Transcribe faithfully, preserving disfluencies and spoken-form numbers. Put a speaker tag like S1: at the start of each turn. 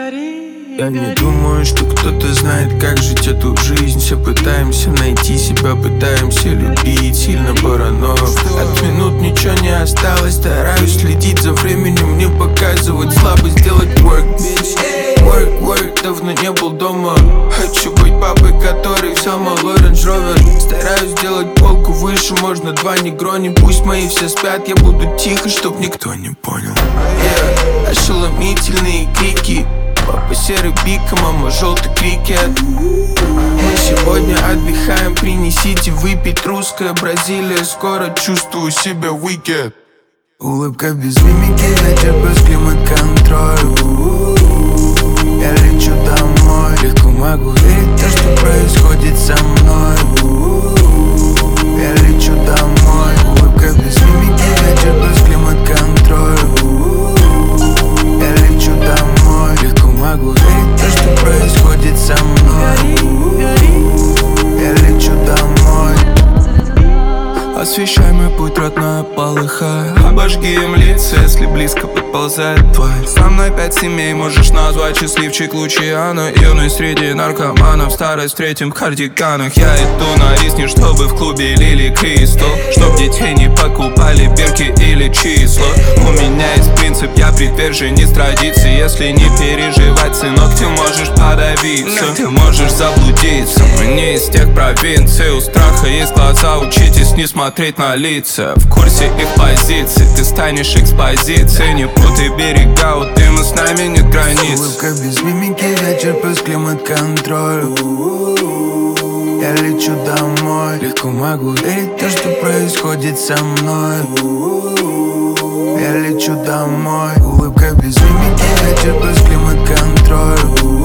S1: Я не думаю, что кто-то знает, как жить эту жизнь. Все пытаемся найти себя, пытаемся любить. Сильно паранойю. От минут ничего не осталось. Стараюсь следить за временем, не показывать слабость, делать work, bitch. Work, work, давно не был дома. Хочу быть папой, который взял малой Range Rover. Стараюсь сделать полку выше, можно два негрони. Пусть мои все спят, я буду тихо, чтоб никто не понял. Yeah. Ошеломительные крики. Папа серый бика, мама желтый крикет. Мы сегодня отдыхаем, принесите выпить. Русская Бразилия, скоро чувствую себя wicked. Улыбка без мимики, вечер без климат-контроля. Я лечу домой, легко могу верить в то, что происходит со мной. Я лечу домой, улыбка без мимики, вечер без климат-контроля. Я лечу домой, легко могу верить в то, что происходит со мной. Я лечу домой. Освещай мой путь, родная, полыхай. Обожги им лица, если близко подползает тварь. Со мной пять семей, можешь назвать счастливчик Лучиано. Юный среди наркоманов, старость в третьем кардиганах. Я иду на риск, чтобы в клубе лили кристалл. Чтоб детей не покупали бирки или числа. У меня есть принцип, я приверженец традиции. Если не переживать, сынок, ты можешь подавиться. Ты можешь заблудиться, мы не из тех провинций. У страха есть глаза, учитесь не смотреть на лица. В курсе их позиций, ты станешь экспозицией. Не путай берега, у дыма с нами нет границ. Улыбка без мимики, вечер без климат-контроля. Я лечу домой, легко могу верить в то, что происходит со мной. Я лечу домой, улыбка без мимики, вечер без климат-контроля.